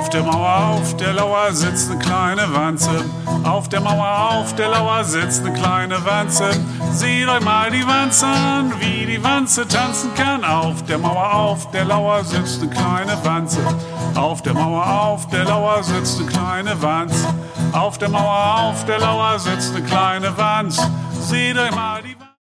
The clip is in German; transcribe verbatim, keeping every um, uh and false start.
Auf der Mauer, auf der Lauer sitzt eine kleine Wanze. Auf der Mauer, auf der Lauer sitzt eine kleine Wanze. Seht euch mal die Wanze an, wie die Wanze tanzen kann. Auf der Mauer, auf der Lauer sitzt eine kleine Wanze. Auf der Mauer, auf der Lauer sitzt eine kleine Wanze. Auf der Mauer, auf der Lauer sitzt eine kleine Wanze. Seht euch mal die Wanze.